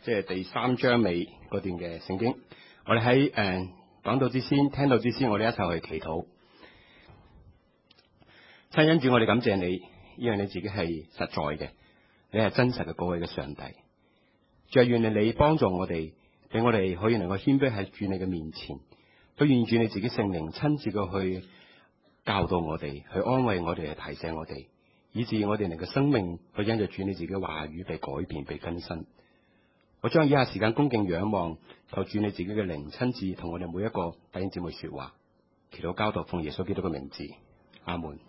即係第3章尾嗰段嘅聖經。我哋喺講道之先，聽道之先，我哋一齊去祈禱。親恩主，我哋感謝你，因為你自己係實在嘅，你係真實嘅嗰位嘅上帝。主啊，願你幫助我哋，俾我哋可以能夠謙卑喺主你嘅面前，都願主你自己聖靈親自嘅去教導我哋，去安慰我哋，去提醒我哋，以致我哋能夠生命去因着主你自己嘅話語被改變、被更新。我將以下時間恭敬仰望，求主你自己嘅靈親自同我哋每一個弟兄姊妹說話，祈禱交託奉耶穌基督嘅名字，阿門。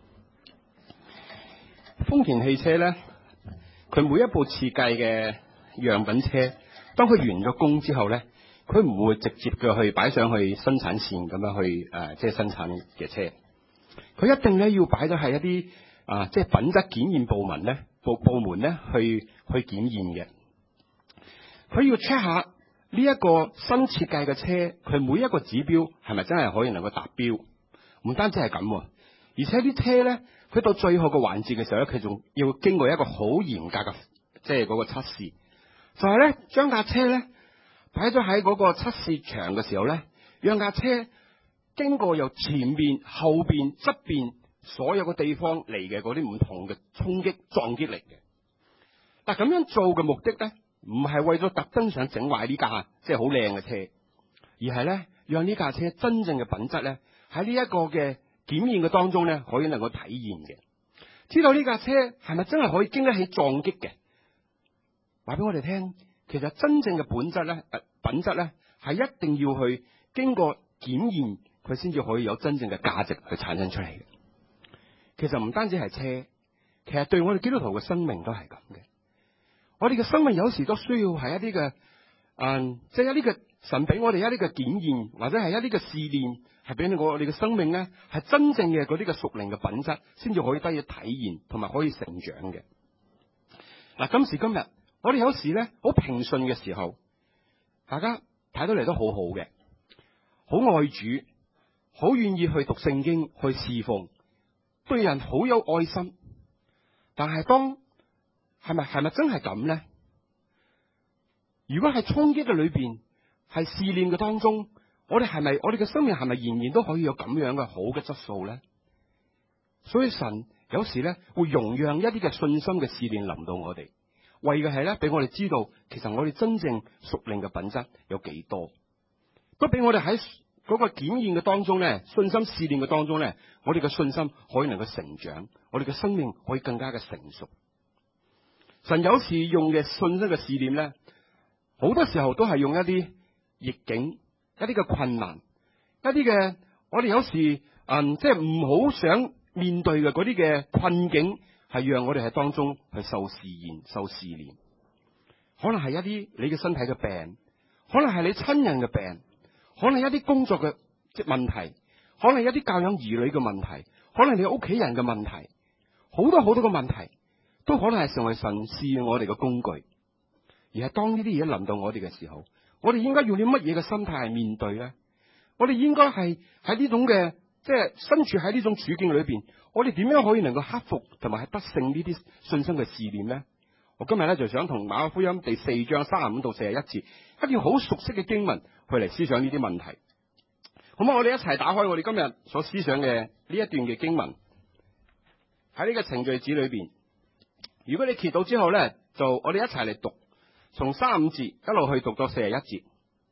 豐田汽車咧，佢每一部設計嘅樣品車，當佢完咗工之後咧，佢唔會直接嘅去擺上去生產線咁樣去即係生產嘅車，佢一定咧要擺咗係一啲即係品質檢驗部門咧部門咧去檢驗嘅。佢要 check 下呢一個新設計嘅車，佢每一個指標係咪真係可以能夠達標？唔單止係咁，而且啲車咧，佢到最後嘅環節嘅時候咧，佢仲要經過一個好嚴格嘅即係嗰個測試，就係咧將架車咧擺咗喺嗰個測試場嘅時候咧，讓架車經過由前面、後邊、側邊所有嘅地方嚟嘅嗰啲唔同嘅衝擊撞擊力嘅。但咁樣做嘅目的咧，唔係為咗特登想整壞呢架即係好靚嘅車，而係咧讓呢架車真正嘅品質咧喺呢一個嘅檢驗嘅當中咧可以能夠體現嘅，知道呢架車係咪真係可以經得起撞擊嘅。話俾我哋聽，其實真正嘅本質咧品質咧係一定要去經過檢驗，佢先至可以有真正嘅價值去產生出嚟嘅。其實唔單止係車，其實對我哋基督徒嘅生命都係咁嘅。我哋嘅生命有時都需要係一啲嘅，即係一啲嘅神俾我哋一啲嘅檢驗，或者係一啲嘅試煉，係俾我哋嘅生命咧，係真正嘅嗰啲嘅屬靈嘅品質，先至可以得以體現，同埋可以成長嘅。嗱，今時今日，我哋有時咧好平順嘅時候，大家睇到嚟都好好嘅，好愛主，好願意去讀聖經，去侍奉，對人好有愛心。但係係咪真係咁咧？如果係衝擊嘅裏邊，係試煉嘅當中，我哋嘅生命係咪仍然都可以有咁樣嘅好嘅質素咧？所以神有時咧會容讓一啲嘅信心嘅試煉臨到我哋，為嘅係咧俾我哋知道，其實我哋真正屬靈嘅品質有幾多，都俾我哋喺嗰個檢驗嘅當中咧，信心試煉嘅當中咧，我哋嘅信心可以能夠成長，我哋嘅生命可以更加嘅成熟。神有時用嘅信心嘅試驗咧，好多時候都係用一啲逆境、一啲嘅困難、一啲嘅我哋有時即係唔好想面對嘅嗰啲嘅困境，係讓我哋喺當中去受試驗、受試煉。可能係一啲你嘅身體嘅病，可能係你親人嘅病，可能一啲工作嘅即問題，可能一啲教養兒女嘅問題，可能你屋企人嘅問題，好多好多嘅問題。都可能係成為神試驗我哋嘅工具，而係當呢啲嘢臨到我哋嘅時候，我哋應該用啲乜嘢嘅心態去面對咧？我哋應該係喺呢種嘅即係身處喺呢種處境裏邊，我哋點樣可以能夠克服同埋係得勝呢啲信心嘅試驗咧？我今日咧就想同馬可福音第4章35到41節一段好熟悉嘅經文去嚟思想呢啲問題。好嘛，我哋一齊打開我哋今日所思想嘅呢一段嘅經文，喺呢個程序紙裏邊。如果你揭到之後咧，就我哋一齊嚟讀，從35節一路去讀到41節。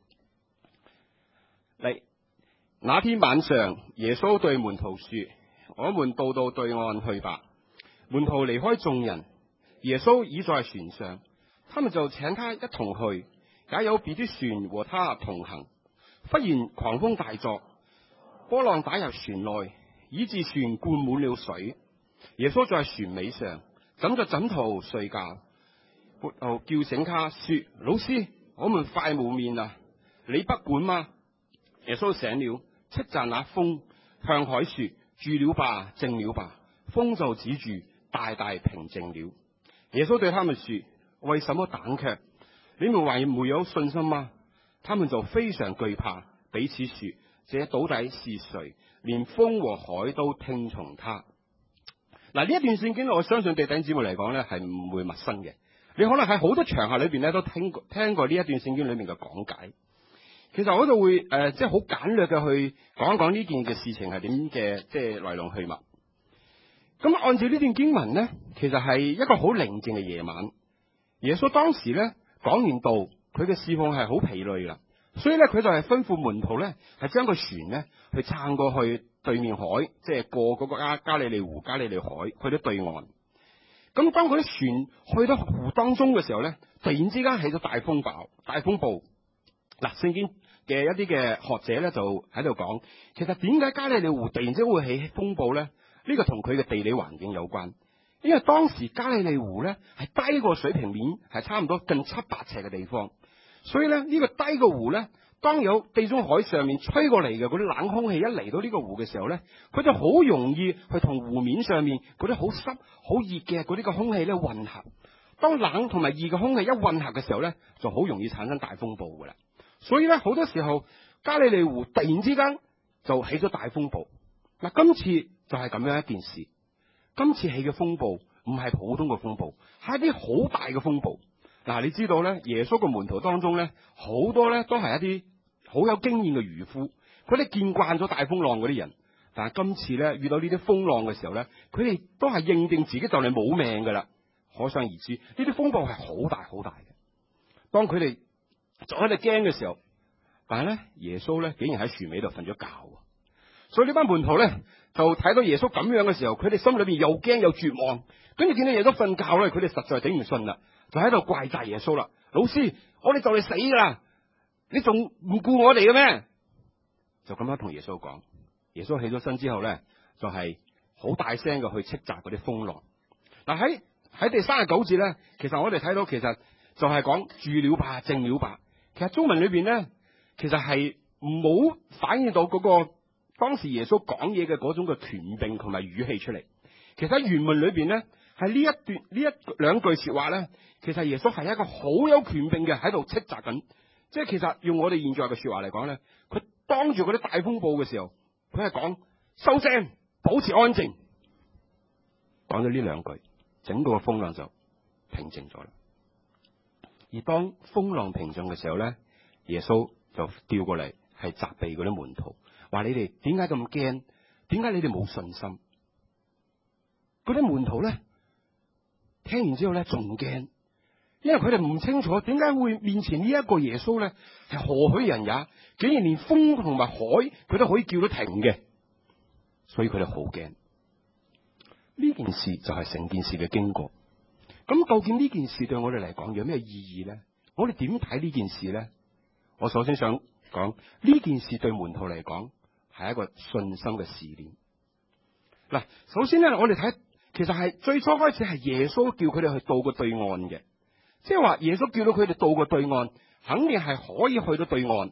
嚟，那天晚上，耶穌對門徒說：我們渡到對岸去吧。門徒離開眾人，耶穌已在船上，他們就請他一同去，也有別啲船和他同行。忽然狂風大作，波浪打入船內，以致船灌滿了水。耶穌在船尾上枕着枕頭睡覺，門徒叫醒他說：老師，我們快冇面啦，你不管嗎？耶穌醒了，斥責那風，向海說：住了吧，靜了吧。風就止住，大大平靜了。耶穌對他們說：為什麼膽怯？你們還沒有信心嗎？他們就非常懼怕，彼此說：這到底是誰？連風和海都聽從他。嗱，呢一段聖經我相信對弟兄姊妹嚟講咧係唔會陌生嘅。 你可能喺好多場合裏邊咧都聽過呢一段聖經裏面嘅講解。其實我度會即係好簡略嘅去講一講呢件嘅事情係點嘅，即係來龍去脈。咁按照呢段經文咧，其實係一個好寧靜嘅夜晚。耶穌當時咧講完道，佢嘅侍奉係好疲累啦，所以咧佢就係吩咐門徒咧係將個船咧去撐過去對面海，即係過嗰個加利利湖、加利利海去到對岸。咁當嗰啲船去到湖當中嘅時候咧，突然之間起咗大風暴。嗱，聖經嘅一啲嘅學者咧就喺度講，其實點解加利利湖突然之間會起風暴咧？呢個同佢嘅地理環境有關，因為當時加利利湖咧係低過水平面，係差唔多近700尺嘅地方，所以咧呢個低嘅湖咧，當有地中海上面吹過嚟嘅嗰啲冷空氣一嚟到呢個湖嘅時候咧，佢就好容易去同湖面上面嗰啲好濕好熱嘅嗰啲嘅空氣咧混合。當冷同埋熱嘅空氣一混合嘅時候咧，就好容易產生大風暴噶啦。所以咧好多時候加利利湖突然之間就起咗大風暴。嗱，今次就係咁樣一件事。今次起嘅風暴唔係普通嘅風暴，係一啲好大嘅風暴。嗱，你知道咧，耶穌嘅門徒當中咧，好多咧都係一啲好有經驗嘅漁夫，佢哋見慣咗大風浪嗰啲人。但係今次咧遇到呢啲風浪嘅時候咧，佢哋都係認定自己就嚟冇命噶啦。可想而知，呢啲風暴係好大好大嘅。當佢哋就喺度驚嘅時候，但係咧耶穌咧竟然喺船尾度瞓咗覺。所以呢班門徒咧就睇到耶穌咁樣嘅時候，佢哋心裏邊又驚又絕望，跟住見到耶穌瞓覺咧，佢哋實在頂唔順啦，就喺度怪責耶穌啦。老師，我哋就嚟死噶啦，你仲唔顧我哋嘅咩？就咁樣同耶穌講。耶穌起咗身之後咧，就係好大聲嘅去斥責嗰啲風浪。嗱，喺第39節咧，其實我哋睇到其實就係講住了吧，靜了吧。其實中文裏邊咧，其實係唔好反映到嗰個當時耶穌講嘢嘅嗰種嘅權柄同埋語氣出嚟。其實喺原文裏邊咧，係呢一兩句說話咧，其實耶穌係一個好有權柄嘅喺度斥責緊。即係其實用我哋現在嘅說話嚟講咧，佢當住嗰啲大風暴嘅時候，佢係講收聲，保持安靜。講咗呢兩句，整個風浪就平靜咗啦。而當風浪平靜嘅時候咧，耶穌就調過嚟係責備嗰啲門徒，話你哋點解咁驚？點解你哋冇信心？嗰啲門徒咧聽完之後咧仲驚，因為佢哋唔清楚點解會面前呢一個耶穌咧係何許人也，竟然連風同埋海佢都可以叫得停嘅，所以佢哋好驚。呢件事就係成件事嘅經過。咁究竟呢件事對我哋嚟講有咩意義咧？我哋點睇呢件事咧？我首先想講呢件事對門徒嚟講係一個信心嘅試煉。嗱，首先咧我哋睇，其實係最初開始係耶穌叫佢哋去渡過對岸嘅，即係話耶穌叫到佢哋渡過對岸，肯定係可以去到對岸。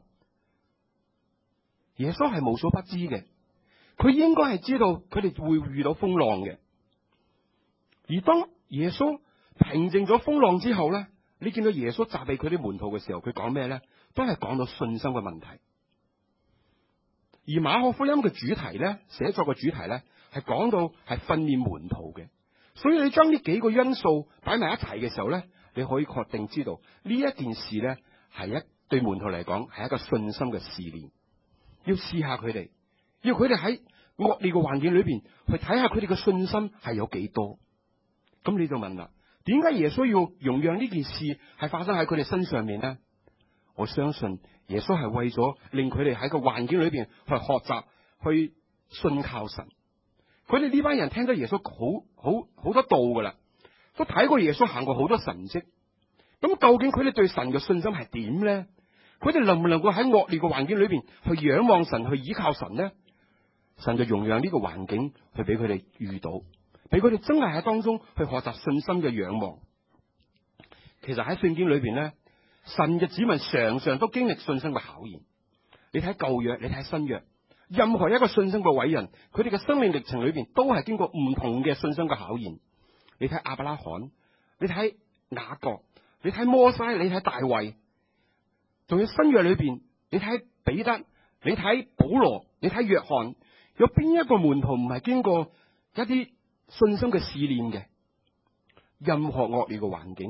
耶穌係無所不知嘅，佢應該係知道佢哋會遇到風浪嘅。而當耶穌平靜咗風浪之後咧，你見到耶穌責備佢啲門徒嘅時候，佢講咩咧？都係講到信心嘅問題。而馬可福音嘅主題咧，寫作嘅主題咧，係講到係訓練門徒嘅。所以你將呢幾個因素擺埋一齊嘅時候咧，你可以確定知道呢一件事咧係對門徒嚟講係一個信心嘅試煉。要試下佢哋，要佢哋喺惡劣嘅環境裏邊去睇下佢哋嘅信心係有幾多。咁你就問啦，點解耶穌要容讓呢件事係發生喺佢哋身上面呢？我相信耶穌係為咗令佢哋喺個環境裏邊去學習，去信靠神。佢哋呢班人聽到耶穌好多道噶啦，都睇過耶穌行過好多神蹟。咁究竟佢哋對神嘅信心係點咧？佢哋能唔能夠喺惡劣嘅環境裏邊去仰望神，去依靠神呢？神就容讓呢個環境去俾佢哋遇到，俾佢哋真係喺當中去學習信心嘅仰望。其實喺聖經裏邊咧，神嘅子民常常都經歷信心嘅考驗。你睇舊約，你睇新約，任何一個信心嘅偉人，佢哋嘅生命歷程裏邊都係經過唔同嘅信心嘅考驗。你睇亞伯拉罕，你睇雅各，你睇摩西，你睇大衛，仲有新約裏邊，你睇彼得，你睇保羅，你睇約翰，有邊一個門徒唔係經過一啲信心嘅試煉嘅？任何惡劣嘅環境，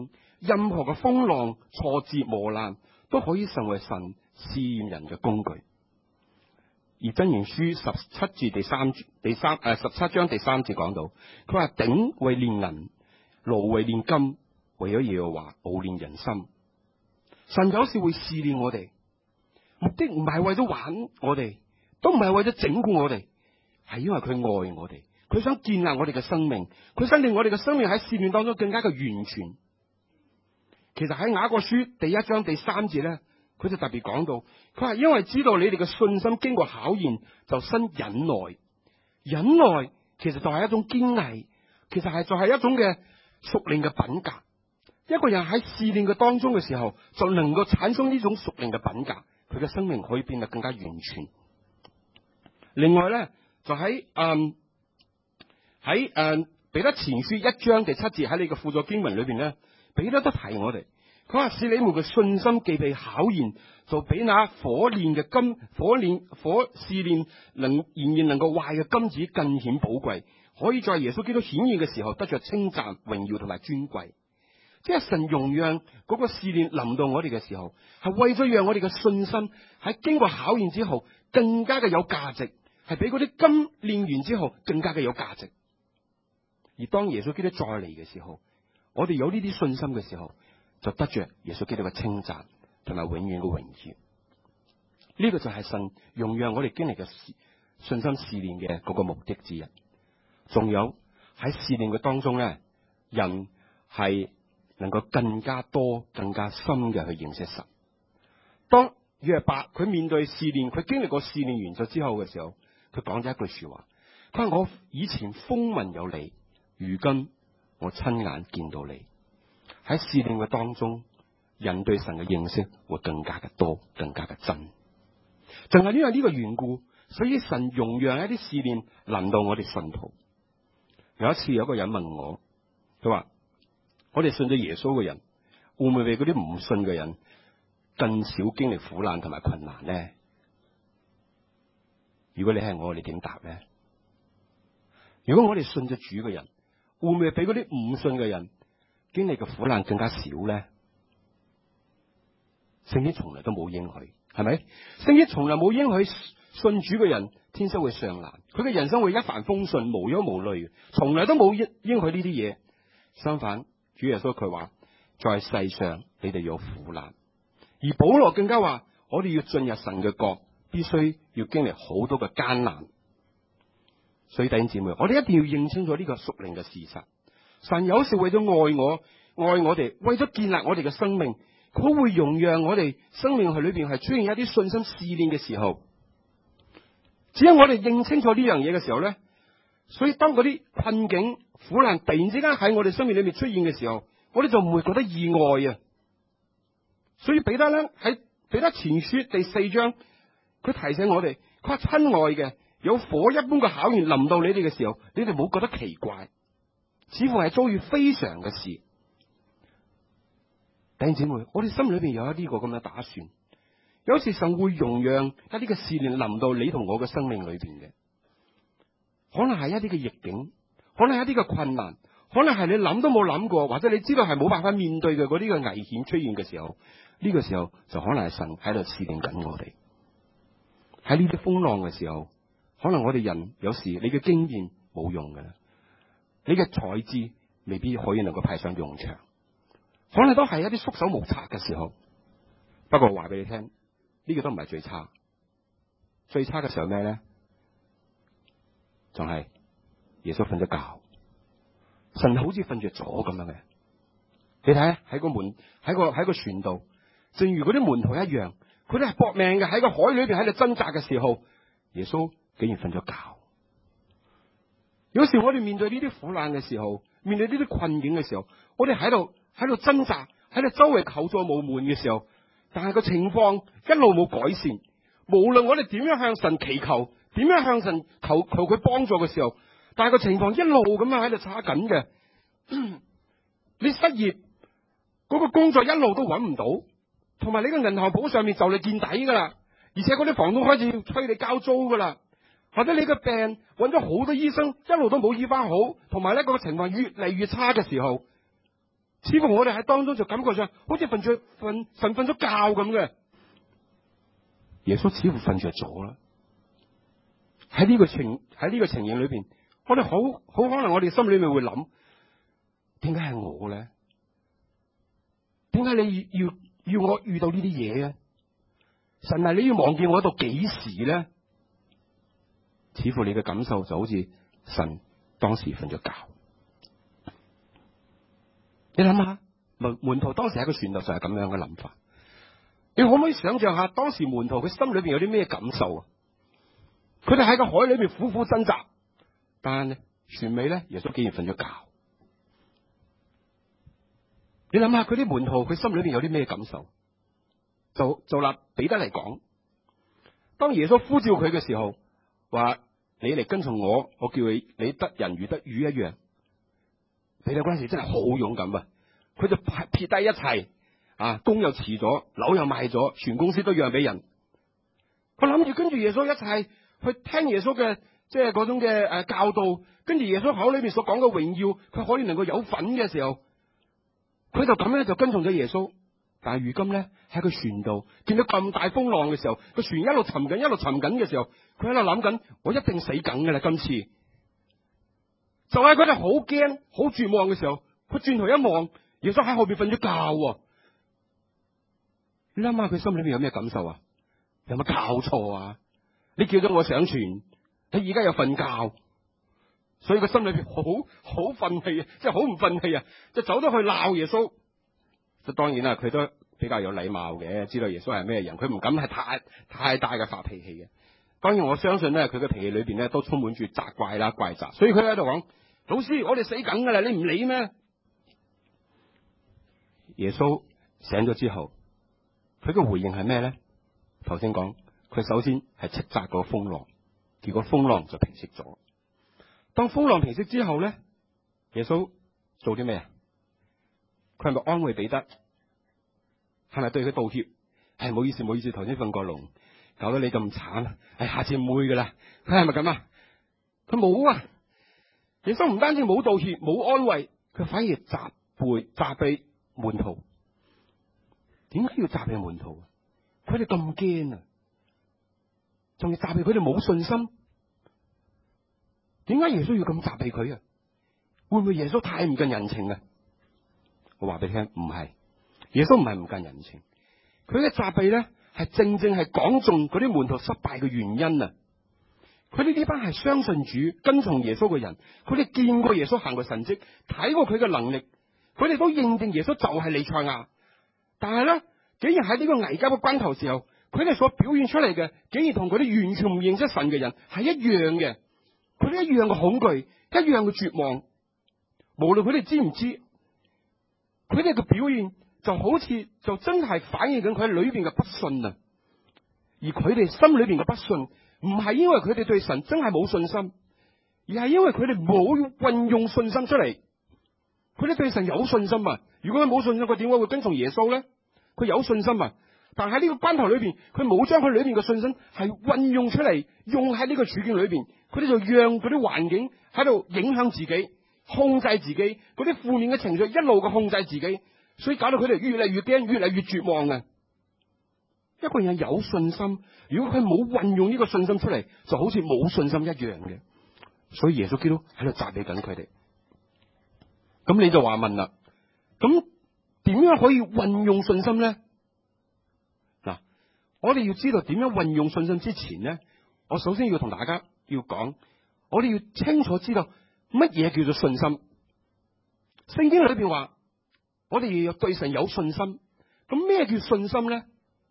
任何嘅風浪、挫折、磨難，都可以成為神試驗人嘅工具。而箴言書17章第3節講到，佢話鼎為煉銀，爐為煉金，為咗耶和華熬煉人心。神有時會試煉我哋，目的唔係為咗玩我哋，都唔係為咗整蠱我哋，係因為佢愛我哋，佢想建立我哋嘅生命，佢想令我哋嘅生命喺試煉當中更加嘅完全。其實喺雅各書第1章第3節咧，佢就特別講到，佢話因為知道你哋嘅信心經過考驗，就生忍耐。忍耐其實就係一種堅毅，其實就係一種嘅屬靈嘅品格。一個人喺試煉嘅當中嘅時候，就能夠產生呢種屬靈嘅品格，佢嘅生命可以變得更加完全。另外咧，就喺彼得前書1章第7節，喺你嘅輔助經文裏邊咧，彼得都提我哋，佢話使你們嘅信心既被考驗，就比那火試煉仍然能夠壞嘅金子更顯寶貴，可以在耶穌基督顯現嘅時候得着稱讚、榮耀同埋尊貴。即係神容讓嗰個試煉臨到我哋嘅時候，係為咗讓我哋嘅信心喺經過考驗之後更加嘅有價值，係比嗰啲金煉完之後更加嘅有價值。而當耶穌基督再嚟嘅時候，我哋有呢啲信心嘅時候，就得着耶穌基督嘅稱讚同埋永遠嘅榮耀。呢個就係神容讓我哋經歷嘅信心試煉嘅嗰個目的之一。仲有喺試煉嘅當中咧，人係能夠更加多、更加深嘅去認識神。當約伯佢面對試煉，佢經歷過試煉完咗之後嘅時候，佢講咗一句說話，佢話我以前風聞有你，如今我親眼見到你。喺試煉嘅當中，人對神嘅認識會更加嘅多，更加嘅真。就係因為呢個緣故，所以神容讓一啲試煉臨到我哋信徒。有一次有一個人問我，佢話我哋信咗耶穌嘅人，會唔會比嗰啲唔信嘅人更少經歷苦難同埋困難呢？如果你係我，你點答呢？如果我哋信咗主嘅人，會唔會比嗰啲唔信嘅人經歷嘅苦難更加少呢？聖經從來都冇應許，係咪？聖經從來冇應許信主嘅人天生會上難，佢嘅人生會一帆風順、無憂無慮，從來都冇應許呢啲嘢。相反，主耶穌佢話，在世上你哋有苦難，而保羅更加話，我哋要進入神嘅國，必須要經歷好多嘅艱難。所以弟兄姊妹，我哋一定要認清楚呢個屬靈嘅事實。神有時為咗愛我哋，為咗建立我哋嘅生命，佢會容讓我哋生命裏邊係出現一啲信心試煉嘅時候。只有我哋認清楚呢樣嘢嘅時候咧，所以當嗰啲困境、苦難突然之間喺我哋生命裏面出現嘅時候，我哋就唔會覺得意外啊。所以彼得咧喺彼得前書第4章，佢提醒我哋，佢話親愛嘅，有火一般嘅考驗臨到你哋嘅時候，你哋冇覺得奇怪，似乎係遭遇非常嘅事。弟兄姊妹，我哋心裏邊有一啲個咁嘅打算。有時神會容讓一啲嘅試煉臨到你同我嘅生命裏邊嘅，可能係一啲嘅逆境，可能係一啲嘅困難，可能係你諗都冇諗過，或者你知道係冇辦法面對嘅嗰啲嘅危險出現嘅時候，呢個時候就可能係神喺度試煉緊我哋。喺呢啲風浪嘅時候，可能我哋人有時你嘅經驗冇用嘅，你嘅才智未必可以能夠派上用場，可能都係一啲束手無策嘅時候。不過話俾你聽，呢個都唔係最差，最差嘅時候咩咧？仲係耶穌瞓咗覺，神好似瞓着咗咁樣嘅。你睇喺個門喺個船度，正如嗰啲門徒一樣，佢哋係搏命嘅，喺個海裏邊喺度掙扎嘅時候，耶穌竟然瞓咗覺。有時我哋面對呢啲苦難嘅時候，面對呢啲困境嘅時候，我哋喺度掙扎，喺度周圍求助無門嘅時候，但係個情況一路冇改善。無論我哋點樣向神祈求，點樣向神求佢幫助嘅時候，但係個情況一路咁樣喺度差緊嘅。你失業，嗰個工作一路都揾唔到，同埋你個銀行簿上面就嚟見底噶啦，而且嗰啲房東開始要催你交租噶啦，或者你個病揾咗好多醫生，一路都冇醫翻好，同埋咧個情況越嚟越差嘅時候， 似乎我哋喺當中就感覺上好似神瞓咗覺咁嘅。耶穌似乎瞓着咗啦。喺呢個情形裏邊，我哋好可能我哋心裏面會諗：點解係我咧？點解你要我遇到呢啲嘢咧？神係你要忘記我到幾時咧？似乎你嘅感受就好似神當時瞓咗覺。你諗下，門徒當時喺個船度就係咁樣嘅諗法。你可唔可以想象下當時門徒佢心裏邊有啲咩感受啊？佢哋喺個海裏邊苦苦掙扎，但係船尾咧，耶穌竟然瞓咗覺。你諗下佢啲門徒佢心裏邊有啲咩感受？就拿彼得嚟講，當耶穌呼召佢嘅時候，話你嚟跟從我，我叫你得人如得魚一樣。彼得嗰陣時真係好勇敢啊！佢就撇低一切啊，工又辭咗，樓又賣咗，全公司都讓俾人。佢諗住跟住耶穌一齊去聽耶穌嘅即係嗰種嘅教導，跟住耶穌口裏邊所講嘅榮耀，佢可以能夠有份嘅時候，佢就咁樣就跟從咗耶穌。但係如今咧喺個船度見到咁大風浪嘅時候，個船一路沉緊嘅時候，佢喺度諗緊：我一定死梗㗎啦！今次就係佢哋好驚、好絕望嘅時候，佢轉頭一望，耶穌喺後邊瞓咗覺。你諗下佢心裏面有咩感受啊？有冇搞錯啊？你叫咗我上船，你而家又瞓覺，所以佢心裏邊好憤氣啊，即係好唔憤氣啊，就走咗去鬧耶穌。就當然啦，佢都比較有禮貌嘅，知道耶穌係咩人，佢唔敢係太大嘅發脾氣嘅。當然我相信咧，佢嘅脾氣裏邊咧都充滿住責怪啦、怪責，所以佢喺度講：老師，我哋死梗噶啦，你唔理咩？耶穌醒咗之後，佢嘅回應係咩咧？頭先講，佢首先係斥責個風浪，結果風浪就平息咗。當風浪平息之後咧，耶穌做啲咩啊？佢係咪安慰彼得？係咪對佢道歉？係唔好意思，頭先瞓過籠，搞到你咁慘。下次唔會噶啦。佢係咪咁啊？佢冇啊！耶穌唔單止冇道歉，冇安慰，佢反而責備門徒。點解要責備門徒啊？佢哋咁驚啊，仲要責備佢哋冇信心。點解耶穌要咁責備佢啊？會唔會耶穌太唔近人情啊？我話俾你聽，唔係，耶穌唔係唔近人情，佢嘅責備咧係正係講中嗰啲門徒失敗嘅原因啊！佢哋呢班係相信主、跟從耶穌嘅人，佢哋見過耶穌行過神蹟，睇過佢嘅能力，佢哋都認定耶穌就係彌賽亞。但係咧，竟然喺呢個危急嘅關頭時候，佢哋所表現出嚟嘅，竟然同嗰啲完全唔認識神嘅人係一樣嘅，佢哋一樣嘅恐懼，一樣嘅絕望。無論佢哋知唔知，佢哋嘅表現就好似就真係反映緊佢喺裏邊嘅不信啊！而佢哋心裏邊嘅不信，唔係因為佢哋對神真係冇信心，而係因為佢哋冇運用信心出嚟。佢哋對神有信心啊！如果佢冇信心，佢點解會跟從耶穌咧？佢有信心啊！但係喺呢個關頭裏邊，佢冇將佢裏邊嘅信心係運用出嚟，用喺呢個處境裏邊，佢哋就讓嗰啲環境喺度影響自己。控制自己嗰啲負面嘅情緒，一路嘅控制自己，所以搞到佢哋越嚟越驚，越嚟越絕望啊！一個人有信心，如果佢冇運用呢個信心出嚟，就好似冇信心一樣嘅。所以耶穌基督喺度責備緊佢哋。咁你就話問啦，咁點樣可以運用信心咧？嗱，我哋要知道點樣運用信心之前咧，我首先要同大家要講，我哋要清楚知道。乜嘢叫做信心？聖經裏邊話，我哋要對神有信心。咁咩叫信心咧？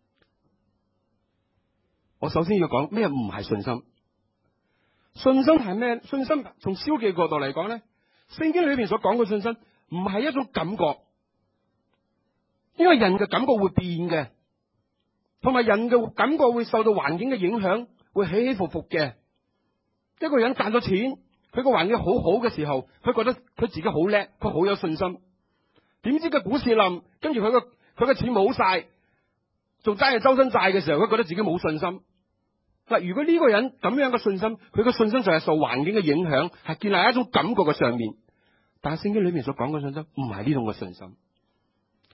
我首先要講咩唔係信心。信心係咩？信心從消極角度嚟講咧，聖經裏邊所講嘅信心唔係一種感覺，因為人嘅感覺會變嘅，同埋人嘅感覺會受到環境嘅影響，會起起伏伏嘅。一個人賺咗錢。佢個環境好好嘅時候，佢覺得佢自己好叻，佢好有信心。點知個股市冧，跟住佢個錢冇晒，仲爭住周身債嘅時候，佢覺得自己冇信心。嗱，如果呢個人咁樣嘅信心，佢個信心就係受環境嘅影響，係建立喺一種感覺嘅上面。但係聖經裏面所講嘅信心唔係呢種嘅信心。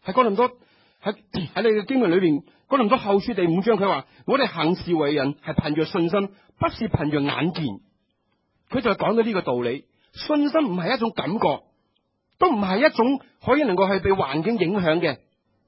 喺哥林多喺你嘅經文裏邊，哥林多後書第5章佢話：我哋行事為人係憑着信心，不是憑着眼見。佢就講到呢個道理，信心唔係一種感覺，都唔係一種可以能夠係被環境影響嘅。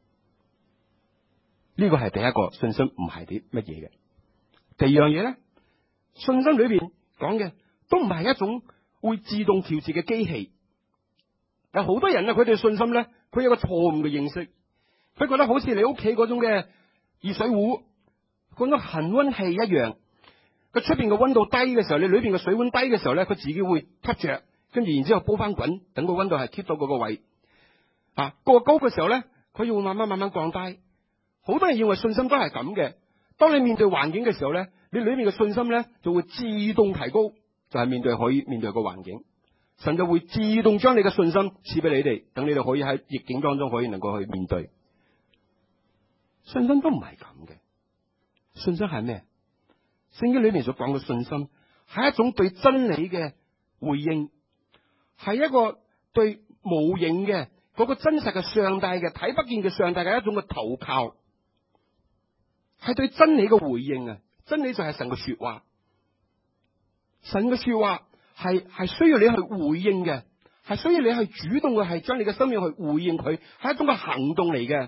呢個係第一個，信心唔係啲乜嘢嘅。第二樣嘢咧，信心裏邊講嘅都唔係一種會自動調節嘅機器。有好多人啊，佢對信心咧，佢有個錯誤嘅認識，佢覺得好似你屋企嗰種嘅熱水壺，嗰種恒溫器一樣。佢出邊嘅溫度低嘅時候，你裏邊嘅水溫低嘅時候咧，佢自己會吸着，跟住然之後煲翻滾，等個溫度係 keep 到嗰個位。過高嘅時候咧，佢要慢慢降低。好多人認為信心都係咁嘅。當你面對環境嘅時候咧，你裏面嘅信心咧就會自動提高，就係可以面對個環境，神就會自動將你嘅信心賜俾你哋，等你哋可以喺逆境當中可以能夠去面對。信心都唔係咁嘅，信心係咩？聖經裏面所講嘅信心係一種對真理嘅回應，係一個對無形嘅嗰個真實嘅上帝嘅睇不見嘅上帝嘅一種嘅投靠。係對真理嘅回應啊！真理就係神嘅說話，神嘅說話係需要你去回應嘅，係需要你去主動嘅，係將你嘅生命去回應佢，係一種嘅行動嚟嘅。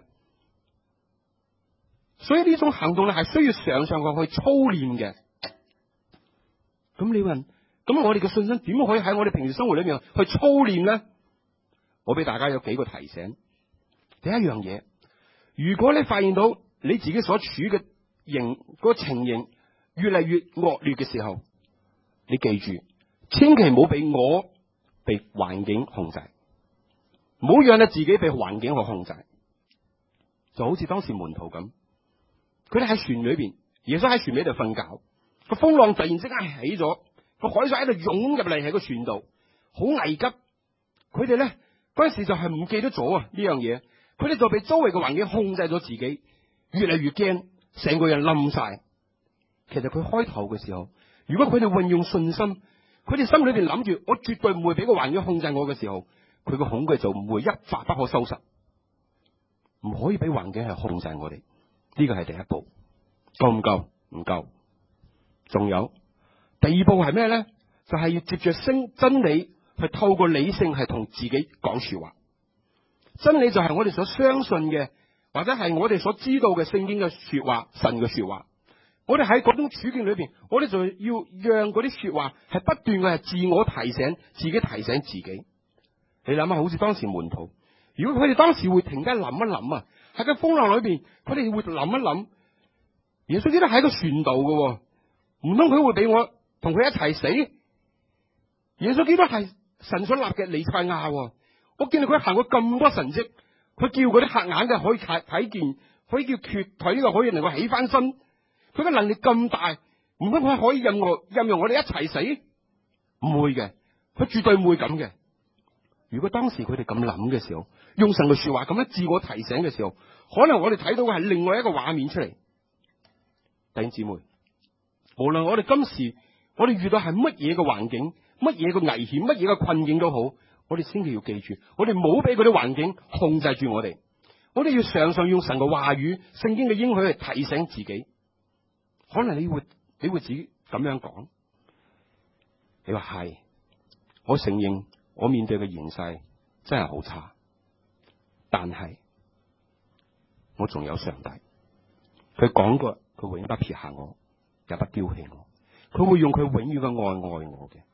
所以呢種行動咧係需要常常去操練嘅。咁你問，咁我哋嘅信心點可以喺我哋平時生活裏面去操練咧？我俾大家有幾個提醒。第一樣嘢，如果你發現到你自己所處嘅個情形越嚟越惡劣嘅時候，你記住，千祈唔好被環境控制，唔好讓你自己被環境去控制。就好似當時門徒咁，佢哋喺船裏邊，耶穌喺船尾度瞓覺，個風浪突然之間起咗，個海水喺度湧入嚟喺個船度，好危急。佢哋咧嗰陣時就係唔記得咗呢樣嘢，佢哋就被周圍嘅環境控制咗自己。越嚟越驚，成個人冧晒。其實佢開頭嘅時候，如果佢哋運用信心，佢哋心裏邊諗住我絕對唔會俾個環境控制我嘅時候，佢個恐懼就唔會一發不可收拾。唔可以俾環境係控制我哋，呢個係第一步。夠唔夠？唔夠。仲有第二步係咩咧？就係要接着真理，去透過理性係同自己講說話。真理就係我哋所相信嘅，或者係我哋所知道嘅聖經嘅說話，神嘅說話。我哋喺嗰種處境裏邊，我哋就要讓嗰啲說話係不斷嘅係自我提醒，自己提醒自己。你諗下，好似當時門徒，如果佢哋當時會停低諗一諗啊，喺個風浪裏邊，佢哋會諗一諗，耶穌基督喺個船度嘅，唔通佢會俾我同佢一齊死？耶穌基督係神所立嘅彌賽亞，我見到佢行過咁多神跡。佢叫嗰啲瞎眼嘅可以睇見，可以叫瘸腿嘅可以能夠起翻身。佢嘅能力咁大，唔通佢可以任由我哋一齊死？唔會嘅，佢絕對唔會咁嘅。如果當時佢哋咁諗嘅時候，用神嘅說話咁樣自我提醒嘅時候，可能我哋睇到嘅係另外一個畫面出嚟。弟兄姊妹，無論我哋今時我哋遇到係乜嘢嘅環境，乜嘢嘅危險，乜嘢嘅困境都好。我哋千祈要記住，我哋冇俾嗰啲環境控制住我哋。我哋要常常用神嘅話語、聖經嘅應許嚟提醒自己。可能你會自己咁樣講，你話係，我承認我面對嘅形勢真係好差，但係我仲有上帝。佢講過，佢永不撇下我，也不丟棄我。佢會用佢永遠嘅愛我嘅。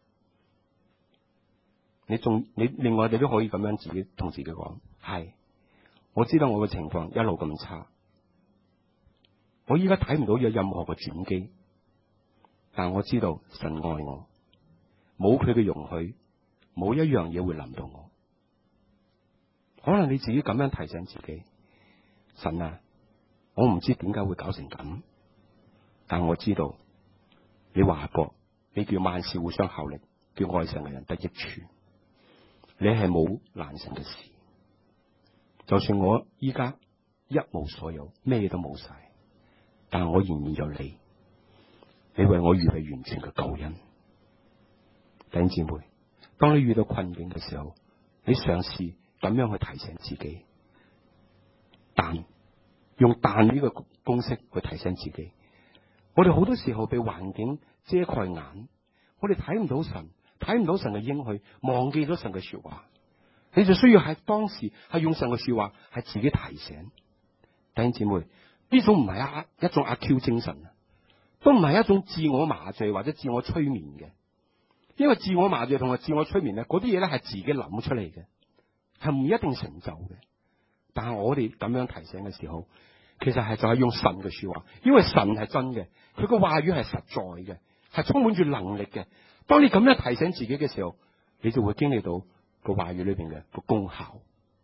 你另外你都可以咁樣自己同自己講，係，我知道我嘅情況一路咁差，我依家睇唔到有任何嘅轉機，但我知道神愛我，冇佢嘅容許，冇一樣嘢會臨到我。可能你自己咁樣提醒自己，神啊，我唔知點解會搞成咁，但我知道你話過，你叫萬事互相效力，叫愛神嘅人得益處。你係冇難成嘅事，就算我依家一無所有，咩都冇晒，但我仍然有你，你為我預備完全嘅救恩。弟兄姊妹，當你遇到困境嘅時候，你嘗試咁樣去提醒自己， 用但呢個公式去提醒自己。我哋好多時候被環境遮蓋眼，我哋睇唔到神，睇唔到神嘅應許，忘記咗神嘅說話。你就需要喺當時係用神嘅說話，係自己提醒。弟兄姊妹，呢種唔係一種阿 Q 精神，都唔係一種自我麻醉或者自我催眠嘅。因為自我麻醉同埋自我催眠咧，嗰啲嘢咧係自己諗出嚟嘅，係唔一定成就嘅。但係我哋咁樣提醒嘅時候，其實係就係用神嘅說話，因為神係真嘅，佢個話語係實在嘅，係充滿住能力嘅。當你咁樣提醒自己嘅時候，你就會經歷到個話語裏邊嘅個功效。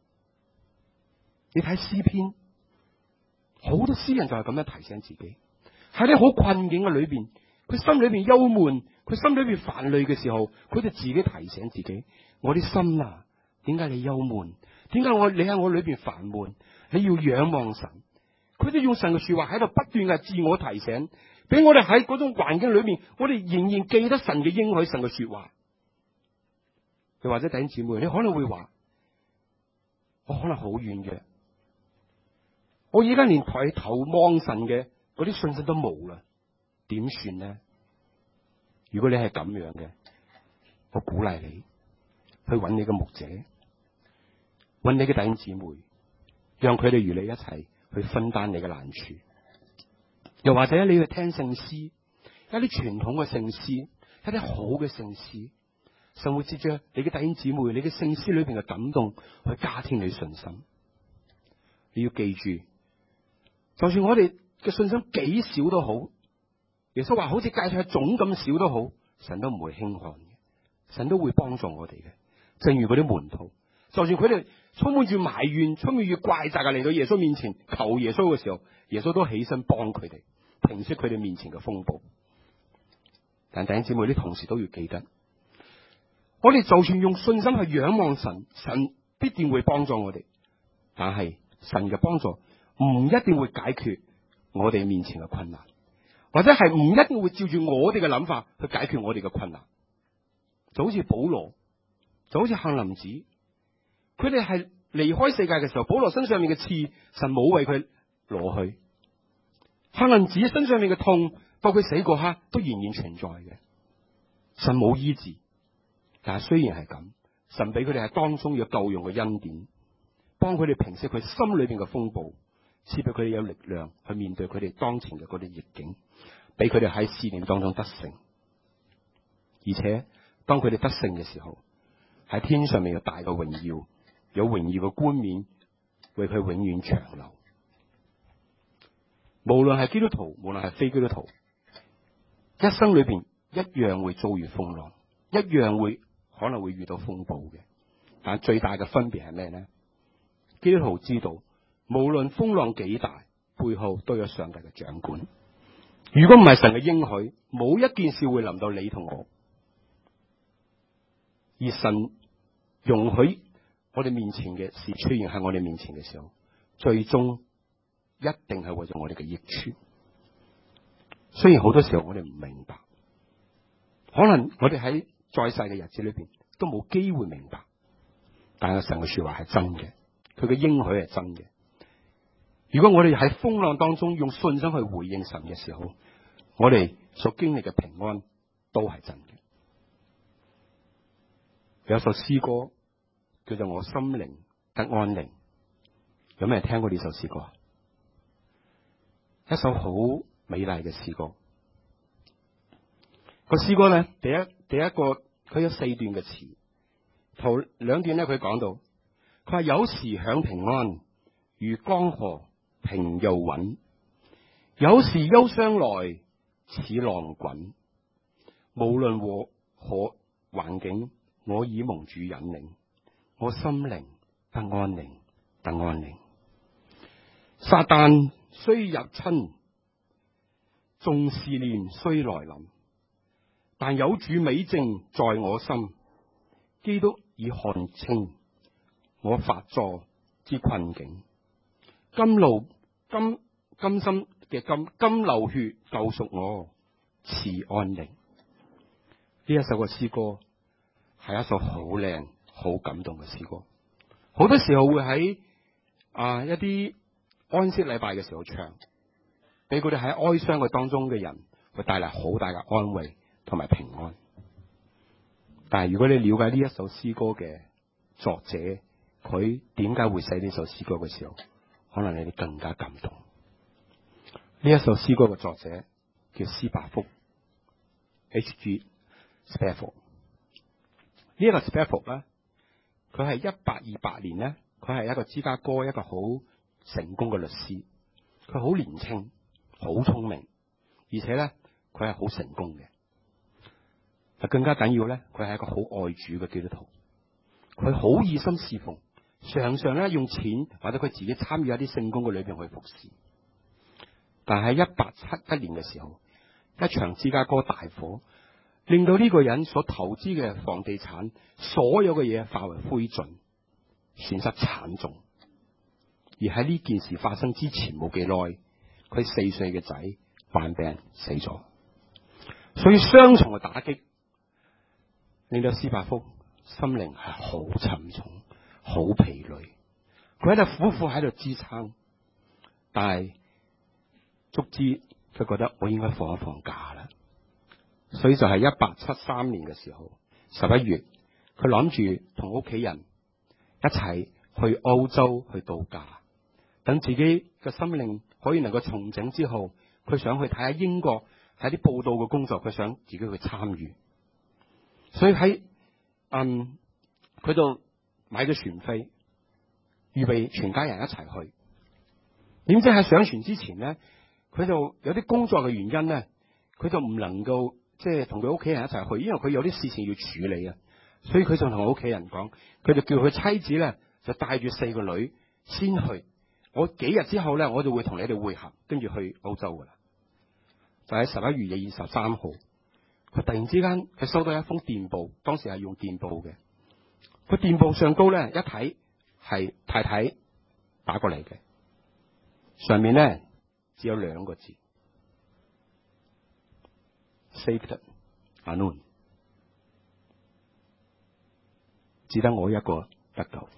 你睇詩篇，好多詩人就係咁樣提醒自己，喺啲好困境嘅裏邊，佢心裏邊憂悶，佢心裏邊煩累嘅時候，佢就自己提醒自己：我啲心啊，點解你憂悶？點解你喺我裏邊煩悶？你要仰望神。佢哋用神嘅說話喺度不斷嘅自我提醒，俾我哋喺嗰種環境裏面，我哋仍然記得神嘅應許，神嘅說話。又或者弟兄姊妹，你可能會話：我可能好遠嘅，我而家連抬頭望神嘅嗰啲信心都冇啦，點算呢？如果你係咁樣嘅，我鼓勵你去揾你嘅牧者，揾你嘅弟兄姊妹，讓佢哋與你一齊去分擔你嘅難處。又或者你去聽聖詩，一啲傳統嘅聖詩，一啲好嘅聖詩，神會藉着你嘅弟兄姊妹，你嘅聖詩裏邊嘅感動去加添你信心。你要記住，就算我哋嘅信心幾少都好，耶穌話好似芥菜種咁少都好，神都唔會輕看嘅，神都會幫助我哋嘅。正如嗰啲門徒，就算佢哋充滿住埋怨、充滿住怪責嘅嚟到耶穌面前求耶穌嘅時候，耶穌都起身幫佢哋平息佢哋面前嘅風暴。但弟兄姊妹，啲同時都要記得，我哋就算用信心去仰望神，神必定會幫助我哋。但係神嘅幫助唔一定會解決我哋面前嘅困難，或者係唔一定會照住我哋嘅諗法去解決我哋嘅困難。就好似保羅，就好似杏林子，佢哋係離開世界嘅時候，保羅身上面嘅刺，神冇為佢攞去；杏林子身上面嘅痛，到佢死嗰刻都仍然存在嘅，神冇醫治。但係雖然係咁，神俾佢哋係當中有夠用嘅恩典，幫佢哋平息佢心裏邊嘅風暴，賜俾佢哋有力量去面對佢哋當前嘅嗰啲逆境，俾佢哋喺試煉當中得勝。而且當佢哋得勝嘅時候，喺天上面有大嘅榮耀，有榮耀嘅冠冕為佢永遠長留。無論係基督徒，無論係非基督徒，一生裏邊一樣會遭遇風浪，一樣會可能會遇到風暴嘅。但最大嘅分別係咩呢？基督徒知道，無論風浪幾大，背後都有上帝嘅掌管。如果唔係神嘅應許，冇一件事會臨到你同我。而神容許我哋面前嘅事出現喺我哋面前嘅時候，最終一定係為咗我哋嘅益處。雖然好多時候我哋唔明白，可能我哋喺在世嘅日子裏邊都冇機會明白，但係神嘅說話係真嘅，佢嘅應許係真嘅。如果我哋喺風浪當中用信心去回應神嘅時候，我哋所經歷嘅平安都係真嘅。有首詩歌叫做《我心靈得安寧》，有咩人聽過呢首詩歌？一首好美麗嘅詩歌。個詩歌咧，第一個佢有4段嘅詞，頭2段咧佢講到，佢話有時享平安，如江河平又穩；有時憂傷來，似浪滾。無論何環境，我已蒙主引領，我心靈得安寧，得安寧。撒旦雖入侵，縱試煉雖來臨，但有主美證在我心，基督已看清我發作之困境。甘心嘅甘流血救贖我，賜安寧。呢一首嘅詩歌係一首好靚、好感動嘅詩歌。好多時候會喺一啲安息禮拜嘅時候唱，俾佢哋喺哀傷嘅當中嘅人會帶嚟好大嘅安慰同埋平安。但係如果你了解呢一首詩歌嘅作者，佢點解會寫呢首詩歌嘅時候，可能你哋更加感動。呢一首詩歌嘅作者叫斯巴福 H.G. Spafford。呢一個 Spafford 咧，佢係1828年咧，佢係一個芝加哥一個好成功嘅律師。佢好年輕，好聰明，而且咧佢係好成功嘅。更加緊要咧，佢係一個好愛主嘅基督徒。佢好熱心侍奉，常常咧用錢或者佢自己參與一啲聖工嘅裏邊去服侍。但係1871年嘅時候，一場芝加哥大火，令到呢個人所投資嘅房地產所有嘅嘢化為灰燼，損失慘重。而喺呢件事發生之前冇幾耐，佢4歲嘅仔患病死咗，所以雙重嘅打擊令到斯巴福心靈係好沉重、好疲累。佢喺度苦苦喺度支撐，但係足之佢覺得我應該放一放假啦。所以就係1873年嘅時候11月，佢諗住同屋企人一齊去澳洲去度假，等自己嘅心靈可以能夠重整之後，佢想去睇下英國喺啲報道嘅工作，佢想自己去參與。所以喺佢度買咗船飛，預備全家人一齊去。點知喺上船之前咧，佢就有啲工作嘅原因咧，佢就唔能夠即係同佢屋企人一齊去，因為佢有啲事情要處理啊。所以佢就同屋企人講，佢就叫佢妻子咧就帶住4個女先去。我幾日之後咧，我就會同你哋會合，跟住去澳洲噶啦。就喺11月23號，佢突然之間佢收到一封電報，當時係用電報嘅。佢電報上高咧一睇係太太打過嚟嘅，上面咧只有2個字 ：Saved unknown， 只得我一個得救。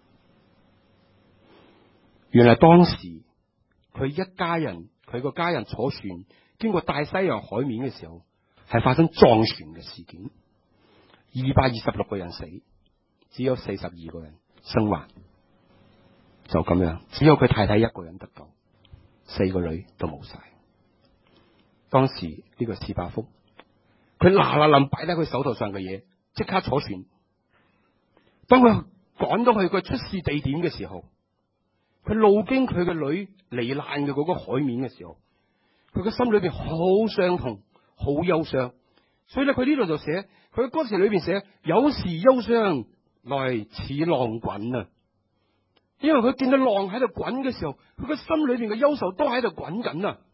原來當時佢一家人，佢個家人坐船經過大西洋海面嘅時候，係發生撞船嘅事件，226個人死，只有42個人生還，就咁樣，只有佢太太一個人得救，4個女都冇晒。當時呢個斯巴福，佢嗱嗱臨擺低佢手頭上嘅嘢，即刻坐船。當佢趕到去個出事地點嘅時候，佢路經佢嘅女罹難嘅嗰個海面嘅時候，佢嘅心裏邊好傷痛，好憂傷。所以咧，佢呢度就寫，佢嘅歌詞裏邊寫，有時憂傷來似浪滾啊！因為佢見到浪喺度滾嘅時候，佢嘅心裏邊嘅憂愁都喺度滾緊啊，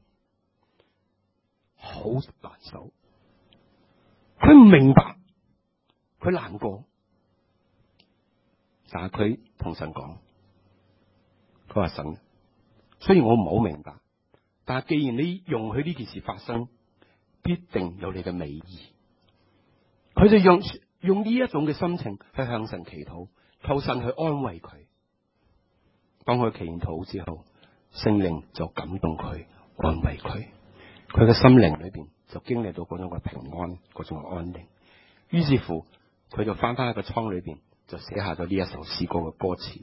好難受。佢唔明白，佢難過，但係佢同神講。佢話神，雖然我唔係好明白，但係既然你容許呢件事發生，必定有你嘅美意。佢就用呢一種嘅心情去向神祈禱，求神去安慰佢。當佢祈完禱之後，聖靈就感動佢，安慰佢。佢嘅心靈裏邊就經歷到嗰種嘅平安，嗰種嘅安寧。於是乎，佢就翻喺個倉裏邊，就寫下咗呢一首詩歌嘅歌詞。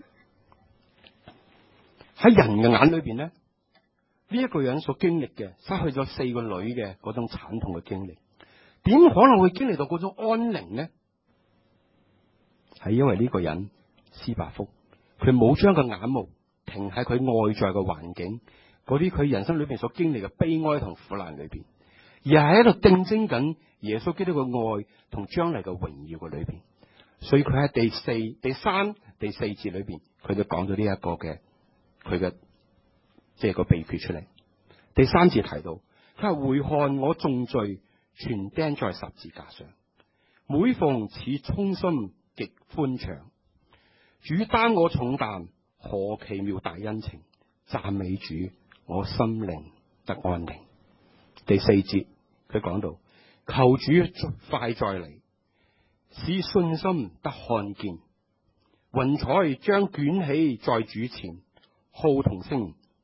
喺人嘅眼裏邊咧，呢一個人所經歷嘅失去咗4個女嘅嗰種慘痛嘅經歷，點可能會經歷到嗰種安寧呢？係因為呢個人斯巴福，佢冇將個眼目停喺佢外在嘅環境，嗰啲佢人生裏邊所經歷嘅悲哀同苦難裏邊，而係喺度定睛緊耶穌基督嘅愛同將來嘅榮耀嘅裏邊。所以佢喺第3、第4節裏邊，佢就講咗呢一個嘅。佢嘅即係個秘訣出嚟。第3節提到，佢係回看我重罪，全釘在十字架上，每逢此衷心極歡暢。主擔我重擔，何奇妙大恩情！讚美主，我心靈得安寧。第4節佢講到，求主快再嚟，使信心得看見。雲彩將捲起在主前。號同聲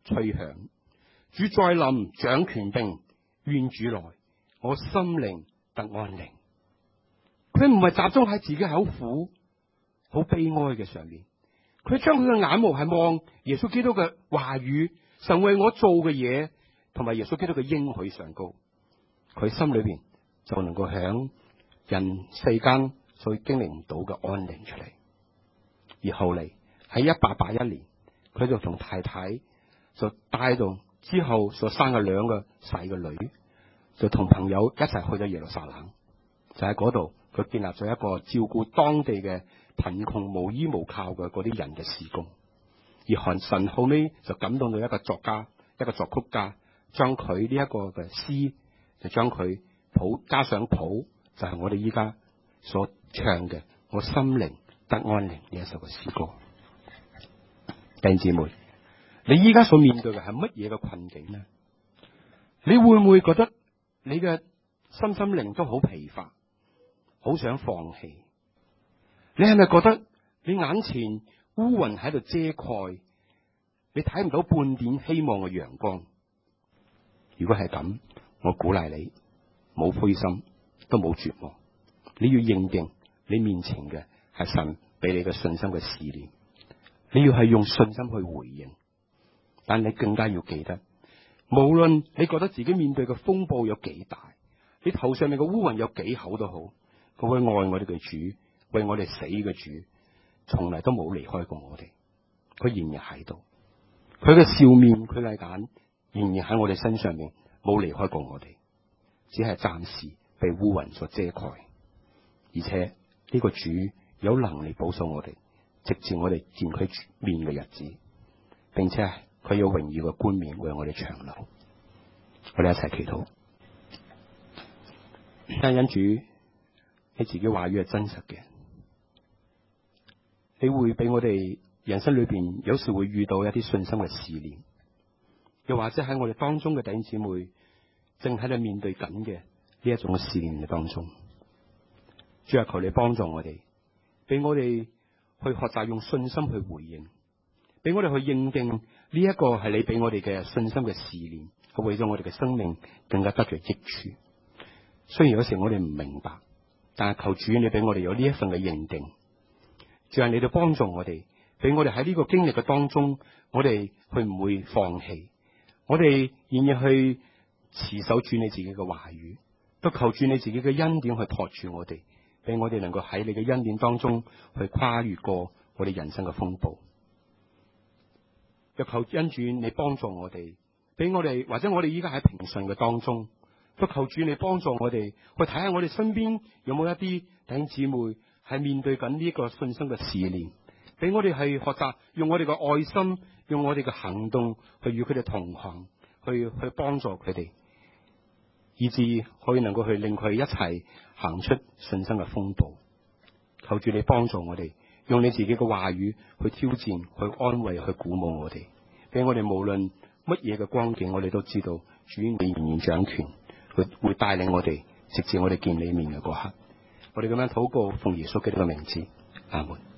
吹響，主再臨掌權柄，願主來，我心靈得安寧。佢唔係集中喺自己好苦、好悲哀嘅上面，佢將佢嘅眼目係望耶穌基督嘅話語，神為我做嘅嘢，同埋耶穌基督嘅應許上高，佢心裏邊就能夠響人世間所經歷唔到嘅安寧出嚟。而後嚟喺1881年，佢就同太太就帶到之後所生嘅兩個細嘅女，就同朋友一齊去咗耶路撒冷，就喺嗰度佢建立咗一個照顧當地嘅貧窮無依無靠嘅嗰啲人嘅事工。而神後尾就感動到一個作家、一個作曲家，將佢呢一個嘅詩就將佢加上譜，就係我哋依家所唱嘅《我心靈得安寧》呢一首嘅詩歌。弟兄姊妹，你依家所面對嘅係乜嘢嘅困境呢？你會唔會覺得你嘅心靈都好疲乏，好想放棄？你係咪覺得你眼前烏雲喺度遮蓋，你睇唔到半點希望嘅陽光？如果係咁，我鼓勵你，冇灰心，都冇絕望。你要認定你面前嘅係神俾你嘅信心嘅試煉，你要係用信心去回應。但你更加要記得，無論你覺得自己面對嘅風暴有幾大，你頭上面嘅烏雲有幾厚都好，嗰位愛我哋嘅主，為我哋死嘅主，從來都冇離開過我哋，佢仍然喺度，佢嘅笑面，佢嘅眼仍然喺我哋身上面，冇離開過我哋，只係暫時被烏雲所遮蓋。而且呢個主有能力保守我哋，直至我哋見佢面嘅日子，並且佢有榮耀嘅冠冕為我哋長留。我哋一齊祈禱。因主你自己話語係真實嘅，你會俾我哋人生裏邊有時會遇到一啲信心嘅試煉，又或者喺我哋當中嘅弟兄姊妹正喺度面對緊嘅呢一種嘅試煉嘅當中。主啊，求你幫助我哋，俾我哋去學習用信心去回應，俾我哋去認定呢一個係你俾我哋嘅信心嘅試煉，係為咗我哋嘅生命更加得着益處。雖然有時我哋唔明白，但係求主你俾我哋有呢一份嘅認定。主啊，你哋幫助我哋，俾我哋喺呢個經歷嘅當中，我哋去唔會放棄，我哋願意去持守住你自己嘅話語，都求住你自己嘅恩典去托住我哋，俾我哋能夠喺你嘅恩典當中去跨越過我哋人生嘅風暴。又求恩主你幫助我哋，俾我哋或者我哋依家喺平順嘅當中，都求主你幫助我哋去睇下我哋身邊有冇一啲弟兄姊妹係面對緊呢個信心嘅試煉，俾我哋係學習用我哋嘅愛心，用我哋嘅行動去與佢哋同行，去幫助佢哋，以至可以能夠去令佢一齊行出信心嘅風暴。求主你幫助我哋，用你自己嘅話語去挑戰、去安慰、去鼓舞我哋，俾我哋無論乜嘢嘅光景，我哋都知道主你仍然掌權，會帶領我哋直至我哋見你面嘅嗰刻。我哋咁樣禱告，奉耶穌基督嘅名字，阿門。